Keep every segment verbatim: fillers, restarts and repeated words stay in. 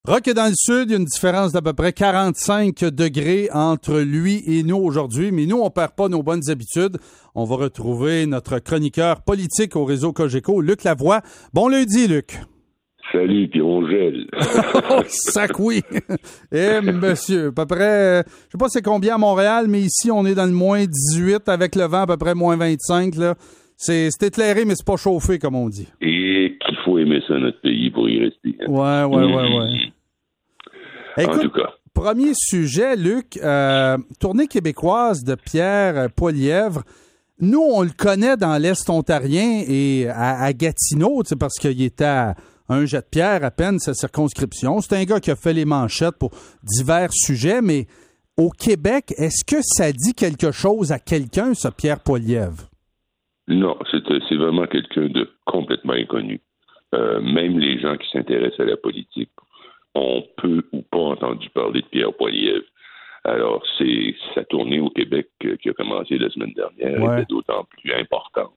Roch est dans le sud, il y a une différence d'à peu près quarante-cinq degrés entre lui et nous aujourd'hui, mais nous, on perd pas nos bonnes habitudes. On va retrouver notre chroniqueur politique au réseau Cogeco, Luc Lavoie. Bon lundi, Luc. Salut, puis on gèle. Oh, sac oui. Eh, monsieur, à peu près, je sais pas c'est combien à Montréal, mais ici, on est dans le moins dix-huit, avec le vent à peu près moins vingt-cinq, là. C'est, c'est éclairé, mais c'est pas chauffé, comme on dit. Et qu'il faut aimer ça, notre pays, pour y rester. Hein. Ouais, ouais, mmh. ouais, ouais. Écoute, en tout cas. Premier sujet, Luc, euh, tournée québécoise de Pierre Poilievre. Nous, on le connaît dans l'Est ontarien et à, à Gatineau, parce qu'il était à un jet de pierre à peine, sa circonscription. C'est un gars qui a fait les manchettes pour divers sujets, mais au Québec, est-ce que ça dit quelque chose à quelqu'un, ce Pierre Poilievre? Non, c'est, c'est vraiment quelqu'un de complètement inconnu. Euh, même les gens qui s'intéressent à la politique ont peu ou pas entendu parler de Pierre Poilievre. Alors, c'est sa tournée au Québec euh, qui a commencé la semaine dernière ouais. était d'autant plus importante.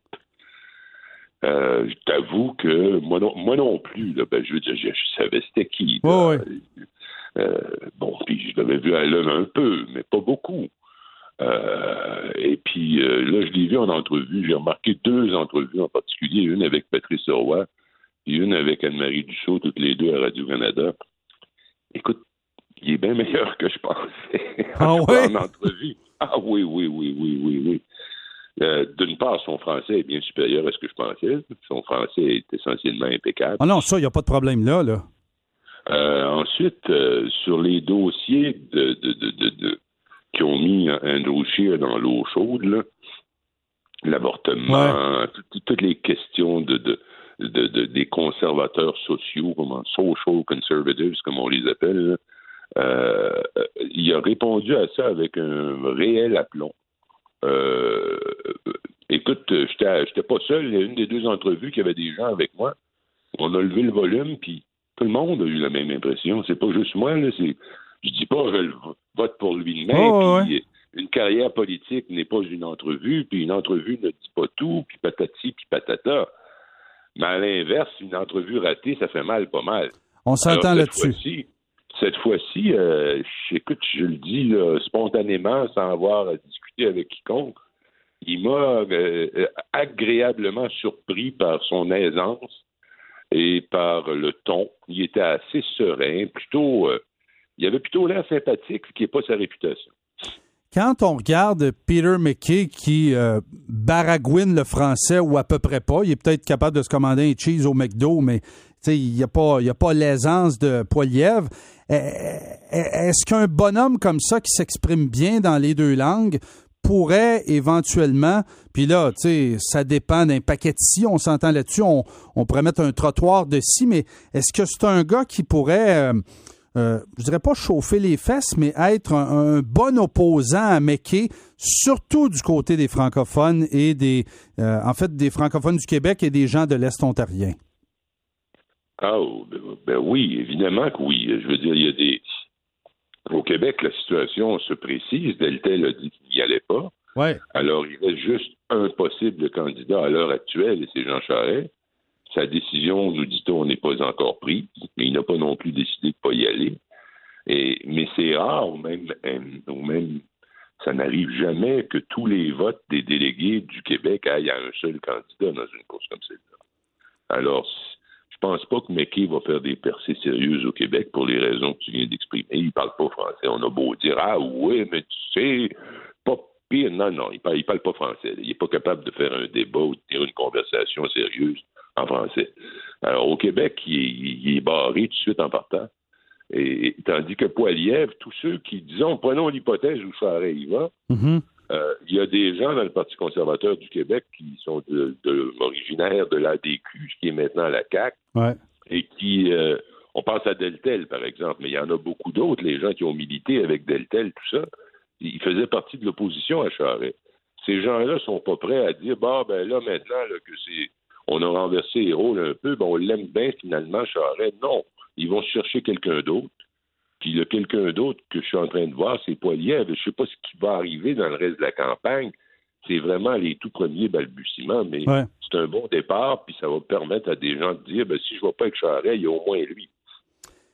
Euh, je t'avoue que moi non, moi non plus, là, ben, je veux dire, je, je savais c'était qui. Oh, ouais. euh, bon, puis je l'avais vu à l'œuvre un peu, mais pas beaucoup. Euh, et puis euh, là, je l'ai vu en entrevue. J'ai remarqué deux entrevues en particulier, une avec Patrice Roy et une avec Anne-Marie Dussault, toutes les deux à Radio-Canada. Écoute, il est bien meilleur que je pensais ah en, ouais? en entrevue. Ah oui, oui, oui, oui, oui, oui. Euh, d'une part, son français est bien supérieur à ce que je pensais. Son français est essentiellement impeccable. Ah non, ça, il n'y a pas de problème là, là. Euh, ensuite, euh, sur les dossiers de, de, de, de, de qui ont mis Andrew Scheer dans l'eau chaude, là, l'avortement, ouais. tout, toutes les questions de, de, de, de des conservateurs sociaux, comme social conservatives, comme on les appelle, là, euh, il a répondu à ça avec un réel aplomb. Euh, écoute, j'étais, j'étais pas seul. Il y a une des deux entrevues qu'il y avait des gens avec moi. On a levé le volume, puis tout le monde a eu la même impression. C'est pas juste moi, là, c'est... Je dis pas je vote pour lui demain, oh, puis ouais. une carrière politique n'est pas une entrevue, puis une entrevue ne dit pas tout, puis patati, puis patata. Mais à l'inverse, une entrevue ratée, ça fait mal, pas mal. On s'entend Alors, là-dessus. Fois-ci, cette fois-ci, euh, écoute, je le dis là, spontanément, sans avoir à discuter avec quiconque, il m'a euh, agréablement surpris par son aisance et par le ton. Il était assez serein, plutôt... Euh, il avait plutôt l'air sympathique, ce qui n'est pas sa réputation. Quand on regarde Peter MacKay qui euh, baragouine le français, ou à peu près pas, il est peut-être capable de se commander un cheese au McDo, mais il n'y a pas, il y a pas l'aisance de Poilievre. Est-ce qu'un bonhomme comme ça qui s'exprime bien dans les deux langues pourrait éventuellement, puis là, tu sais, ça dépend d'un paquet de scie, on s'entend là-dessus, on, on pourrait mettre un trottoir de scie, mais est-ce que c'est un gars qui pourrait... Euh, Euh, je dirais pas chauffer les fesses, mais être un, un bon opposant à MacKay, surtout du côté des francophones et des, euh, en fait, des francophones du Québec et des gens de l'Est ontarien? Ah, ben, ben oui, évidemment que oui. Je veux dire, il y a des... Au Québec, la situation se précise. Deltel a dit qu'il n'y allait pas. Ouais. Alors, il reste juste un possible candidat à l'heure actuelle, et c'est Jean Charest. Sa décision, nous dit-on, n'est pas encore prise, mais il n'a pas non plus décidé de ne pas y aller. Et, mais c'est rare, ou même, ou même ça n'arrive jamais que tous les votes des délégués du Québec aillent à un seul candidat dans une course comme celle-là. Alors, je pense pas que MacKay va faire des percées sérieuses au Québec pour les raisons que tu viens d'exprimer. Il parle pas français. On a beau dire « Ah oui, mais tu sais, pas pire. » Non, non, il parle, il parle pas français. Il est pas capable de faire un débat ou de tenir une conversation sérieuse en français. Alors, au Québec, il est, il est barré tout de suite en partant. Et, et tandis que Poilievre, tous ceux qui, disons, prenons l'hypothèse où Charest y va, mm-hmm. euh, il y a des gens dans le Parti conservateur du Québec qui sont de, de, originaires de l'A D Q, ce qui est maintenant la C A Q, ouais. et qui, euh, on pense à Deltel, par exemple, mais il y en a beaucoup d'autres, les gens qui ont milité avec Deltel, tout ça, ils faisaient partie de l'opposition à Charest. Ces gens-là sont pas prêts à dire, bah, ben là, maintenant, là, que c'est on a renversé les rôles un peu, ben on l'aime bien finalement, Charest. Non, ils vont chercher quelqu'un d'autre. Puis le quelqu'un d'autre que je suis en train de voir, c'est Poilievre. Je ne sais pas ce qui va arriver dans le reste de la campagne. C'est vraiment les tout premiers balbutiements, mais ouais. c'est un bon départ, puis ça va permettre à des gens de dire, ben si je ne vais pas avec Charest, il y a au moins lui.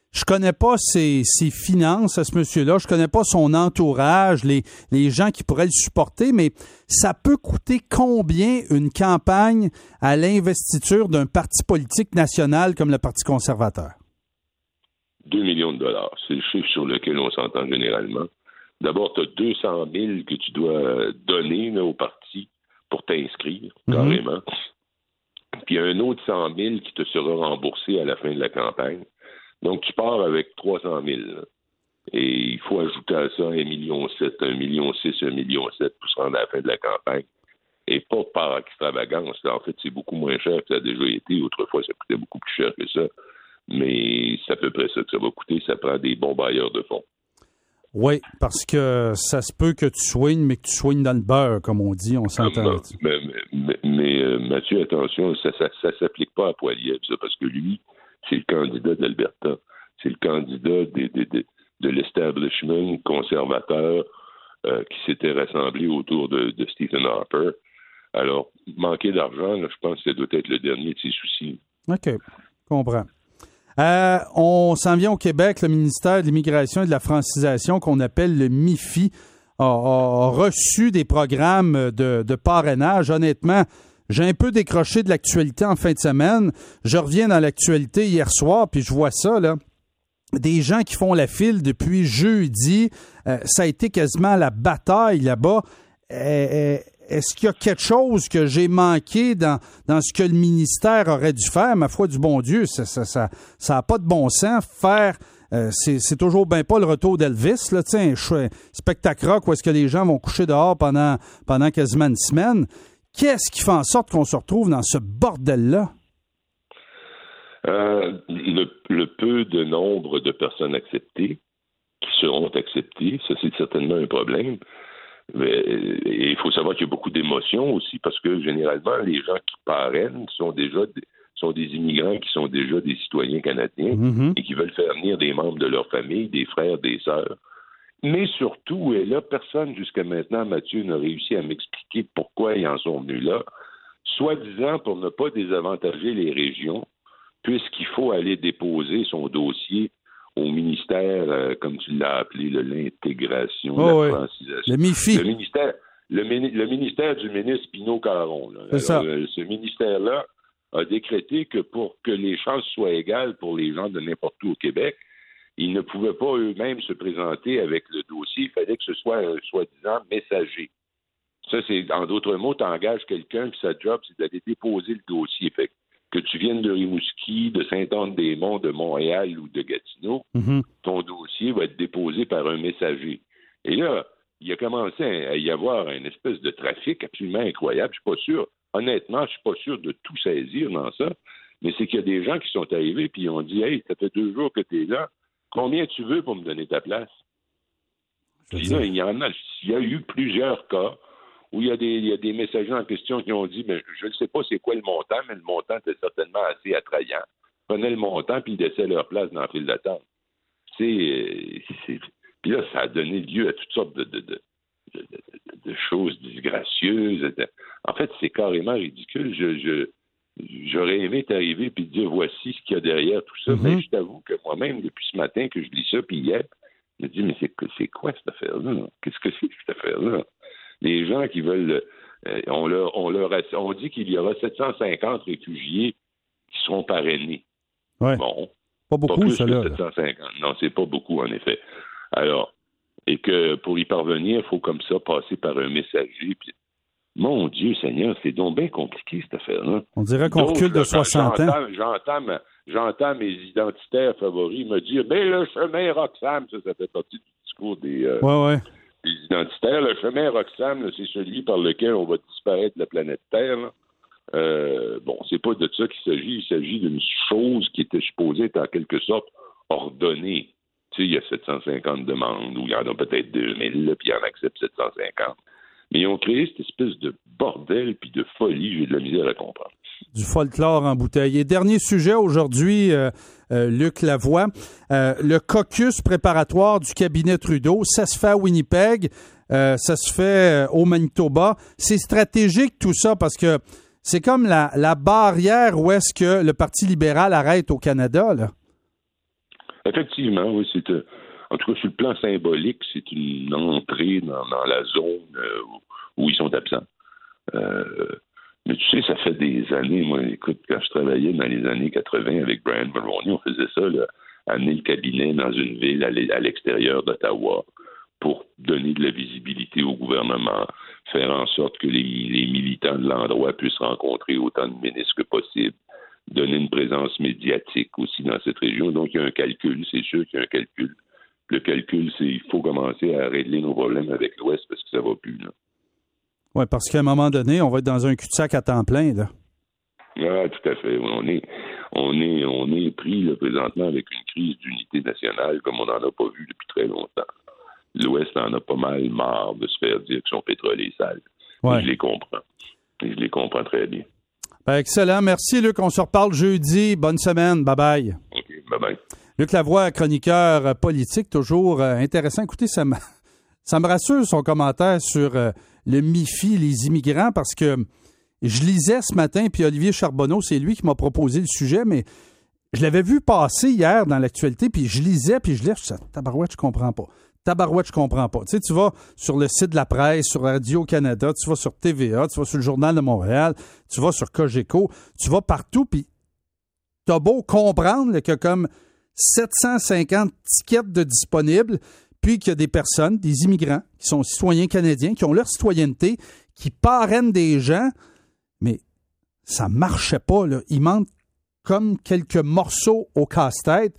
je connais pas ses, ses finances à ce monsieur-là, je connais pas son entourage, les, les gens qui pourraient le supporter, mais ça peut coûter combien une campagne à l'investiture d'un parti politique national comme le Parti conservateur? deux millions de dollars, c'est le chiffre sur lequel on s'entend généralement. D'abord, tu as deux cent mille que tu dois donner là, au parti pour t'inscrire, mm-hmm. carrément. Puis il y a un autre cent mille qui te sera remboursé à la fin de la campagne. Donc, tu pars avec trois cent mille. Là. Et il faut ajouter à ça un million sept, un million six, un million sept pour se rendre à la fin de la campagne. Et pas par extravagance. Là. En fait, c'est beaucoup moins cher que ça a déjà été. Autrefois, ça coûtait beaucoup plus cher que ça. Mais c'est à peu près ça que ça va coûter. Ça prend des bons bailleurs de fonds. Oui, parce que ça se peut que tu soignes, mais que tu soignes dans le beurre, comme on dit, on s'entend. Ah, mais, mais, mais, mais euh, Mathieu, attention, ça ne s'applique pas à Poilievre, ça, parce que lui, c'est le candidat d'Alberta. C'est le candidat de, de, de, de l'establishment conservateur euh, qui s'était rassemblé autour de, de Stephen Harper. Alors, manquer d'argent, là, je pense que ça doit être le dernier de ses soucis. OK, comprends. Euh, on s'en vient au Québec, le ministère de l'Immigration et de la Francisation, qu'on appelle le M I F I, a, a reçu des programmes de, de parrainage. Honnêtement, j'ai un peu décroché de l'actualité en fin de semaine. Je reviens dans l'actualité hier soir, puis je vois ça, là. Des gens qui font la file depuis jeudi. Euh, ça a été quasiment la bataille là-bas. Euh, Est-ce qu'il y a quelque chose que j'ai manqué dans, dans ce que le ministère aurait dû faire? Ma foi du bon Dieu, ça ça, ça, ça a pas de bon sens. Faire, euh, c'est, c'est toujours bien pas le retour d'Elvis, là, un, un spectacle rock où est-ce que les gens vont coucher dehors pendant, pendant quasiment une semaine. Qu'est-ce qui fait en sorte qu'on se retrouve dans ce bordel-là? Euh, le, le peu de nombre de personnes acceptées qui seront acceptées, ça c'est certainement un problème. Mais il faut savoir qu'il y a beaucoup d'émotions aussi, parce que généralement, les gens qui parrainent sont déjà des, sont des immigrants qui sont déjà des citoyens canadiens mm-hmm. et qui veulent faire venir des membres de leur famille, des frères, des sœurs. Mais surtout, et là, personne jusqu'à maintenant, Mathieu, n'a réussi à m'expliquer pourquoi ils en sont venus là, soi-disant pour ne pas désavantager les régions, puisqu'il faut aller déposer son dossier au ministère, euh, comme tu l'as appelé, là, l'intégration, oh, la oui. francisation. Le M I F I. Le ministère, le, le ministère du ministre Pinot-Caron. Là. C'est Alors, ça. euh, ce ministère-là a décrété que pour que les chances soient égales pour les gens de n'importe où au Québec, ils ne pouvaient pas eux-mêmes se présenter avec le dossier. Il fallait que ce soit un soi-disant messager. Ça, c'est, en d'autres mots, tu engages quelqu'un, puis sa job, c'est d'aller déposer le dossier. Fait que tu viennes de Rimouski, de Saint-Anne-des-Monts, de Montréal ou de Gatineau, mm-hmm. ton dossier va être déposé par un messager. Et là, il a commencé à y avoir une espèce de trafic absolument incroyable. Je suis pas sûr, honnêtement, je suis pas sûr de tout saisir dans ça, mais c'est qu'il y a des gens qui sont arrivés et ils ont dit « Hey, ça fait deux jours que tu es là, combien tu veux pour me donner ta place? » Puis là, il y en a, il y a eu plusieurs cas où il y a des, il y a des messagers en question qui ont dit, mais je ne sais pas c'est quoi le montant, mais le montant était certainement assez attrayant. Ils prenaient le montant puis ils laissaient leur place dans la file d'attente. C'est, c'est, puis là, ça a donné lieu à toutes sortes de, de, de, de, de, de choses disgracieuses. En fait, c'est carrément ridicule. Je, je, j'aurais aimé t'arriver puis te dire, voici ce qu'il y a derrière tout ça, mm-hmm. mais je t'avoue que moi-même, depuis ce matin que je lis ça, puis hier, je me dis, mais c'est, c'est quoi cette affaire-là? Qu'est-ce que c'est que cette affaire-là? Les gens qui veulent, euh, on, leur, on leur a, on dit qu'il y aura sept cent cinquante réfugiés qui seront parrainés. Ouais. Bon, pas beaucoup, pas ça là. sept cent cinquante. Non, c'est pas beaucoup en effet. Alors, et que pour y parvenir, il faut comme ça passer par un messager. Puis, mon Dieu Seigneur, c'est donc bien compliqué cette affaire-là. On dirait qu'on donc, recule de soixante ans. J'entends, j'entends mes identitaires favoris me dire, mais le chemin Roxham, ça, ça fait partie du discours des. Euh, ouais, ouais. Les identitaires, le chemin Roxham, là, c'est celui par lequel on va disparaître de la planète Terre. Là. Euh, bon, c'est pas de ça qu'il s'agit. Il s'agit d'une chose qui était supposée être en quelque sorte ordonnée. Tu sais, il y a sept cent cinquante demandes, ou il y en a peut-être deux mille, là, puis il en accepte sept cent cinquante. Mais ils ont créé cette espèce de bordel puis de folie, j'ai de la misère à comprendre. Du folklore en bouteille. Et dernier sujet aujourd'hui, euh, euh, Luc Lavoie, euh, le caucus préparatoire du cabinet Trudeau, ça se fait à Winnipeg, euh, ça se fait au Manitoba. C'est stratégique tout ça parce que c'est comme la, la barrière où est-ce que le Parti libéral arrête au Canada, là. Effectivement, oui, c'est euh, en tout cas sur le plan symbolique, c'est une entrée dans, dans la zone euh, où, où ils sont absents. Euh, mais tu sais, ça fait des années, moi, écoute, quand je travaillais dans les années quatre-vingts avec Brian Mulroney, on faisait ça, là, amener le cabinet dans une ville à l'extérieur d'Ottawa pour donner de la visibilité au gouvernement, faire en sorte que les, les militants de l'endroit puissent rencontrer autant de ministres que possible, donner une présence médiatique aussi dans cette région. Donc, il y a un calcul, c'est sûr qu'il y a un calcul. Le calcul, c'est qu'il faut commencer à régler nos problèmes avec l'Ouest parce que ça va plus, là. Oui, parce qu'à un moment donné, on va être dans un cul-de-sac à temps plein, là. Ah, tout à fait. On est, on est, on est pris, là, présentement, avec une crise d'unité nationale comme on n'en a pas vu depuis très longtemps. L'Ouest en a pas mal marre de se faire dire que son pétrole est sale. Ouais. Je les comprends. Et je les comprends très bien. Ben, excellent. Merci, Luc. On se reparle jeudi. Bonne semaine. Bye-bye. OK. Bye-bye. Luc Lavoie, chroniqueur politique, toujours euh, intéressant. Écoutez, ça me, ça me rassure son commentaire sur euh, le M I F I, les immigrants, parce que je lisais ce matin, puis Olivier Charbonneau, c'est lui qui m'a proposé le sujet, mais je l'avais vu passer hier dans l'actualité, puis je lisais, puis je lisais, je disais, tabarouette, je comprends pas. Tabarouette, je comprends pas. Tu sais, tu vas sur le site de la presse, sur Radio-Canada, tu vas sur T V A, tu vas sur le Journal de Montréal, tu vas sur Cogeco, tu vas partout, puis t'as beau comprendre là, qu'il y a comme sept cent cinquante tickets de disponibles, puis qu'il y a des personnes, des immigrants, qui sont citoyens canadiens, qui ont leur citoyenneté, qui parrainent des gens, mais ça marchait pas, là. Il manque comme quelques morceaux au casse-tête.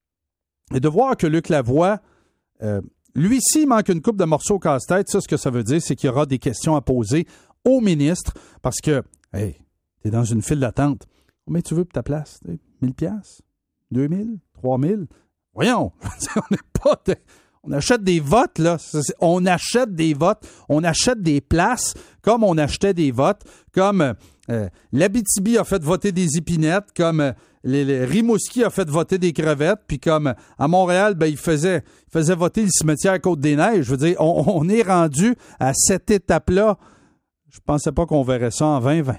Et de voir que Luc Lavoie, euh, lui aussi, il manque une couple de morceaux au casse-tête, ça, ce que ça veut dire, c'est qu'il y aura des questions à poser au ministre, parce que, hey, t'es dans une file d'attente. Combien tu veux pour ta place? mille piastres? deux mille? trois mille? Voyons! on n'est pas... De... On achète des votes, là. On achète des votes. On achète des places comme on achetait des votes. Comme euh, l'Abitibi a fait voter des épinettes, comme euh, les, les Rimouski a fait voter des crevettes, puis comme euh, à Montréal, ben, il faisait, il faisait voter le cimetière Côte-des-Neiges. Je veux dire, on, on est rendu à cette étape-là. Je pensais pas qu'on verrait ça en vingt vingt.